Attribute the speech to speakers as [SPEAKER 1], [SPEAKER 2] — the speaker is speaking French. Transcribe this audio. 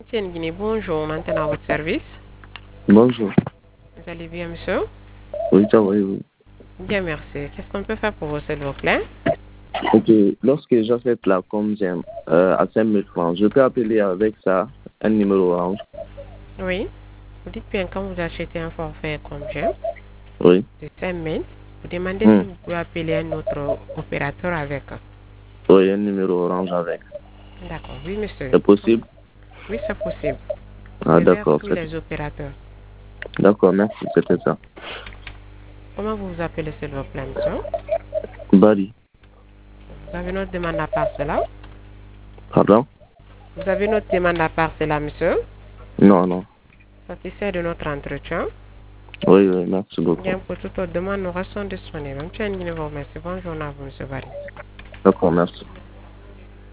[SPEAKER 1] Tiens Guinée, bonjour, maintenant à votre service.
[SPEAKER 2] Bonjour.
[SPEAKER 1] Vous allez bien, monsieur?
[SPEAKER 2] Oui, ça va, oui.
[SPEAKER 1] Bien, merci. Qu'est-ce qu'on peut faire pour vous, s'il vous plaît?
[SPEAKER 2] Ok, lorsque j'achète la Comgem à 5 000 francs, je peux appeler avec ça un numéro orange.
[SPEAKER 1] Oui. Vous dites bien quand vous achetez un forfait comme j'aime,
[SPEAKER 2] Oui.
[SPEAKER 1] de 5 000, vous demandez si
[SPEAKER 2] Hmm.
[SPEAKER 1] vous pouvez appeler un autre opérateur avec.
[SPEAKER 2] Oui, un numéro orange avec.
[SPEAKER 1] D'accord, oui, monsieur.
[SPEAKER 2] C'est possible?
[SPEAKER 1] Oui, c'est possible.
[SPEAKER 2] Ah,
[SPEAKER 1] C'est vers
[SPEAKER 2] d'accord.
[SPEAKER 1] tous les opérateurs.
[SPEAKER 2] D'accord, merci, c'était ça.
[SPEAKER 1] Comment vous vous appelez, s'il vous plaît, monsieur?
[SPEAKER 2] Bari.
[SPEAKER 1] Vous avez notre demande à part cela?
[SPEAKER 2] Pardon?
[SPEAKER 1] Vous avez notre demande à part cela, monsieur?
[SPEAKER 2] Non, non.
[SPEAKER 1] Satisfait de notre entretien?
[SPEAKER 2] Oui, oui, merci beaucoup.
[SPEAKER 1] Bien, pour toute autre demande, nous restons disponibles. Tiens Guinée, vous remercie. Bonne journée à vous, monsieur Barry.
[SPEAKER 2] D'accord, merci.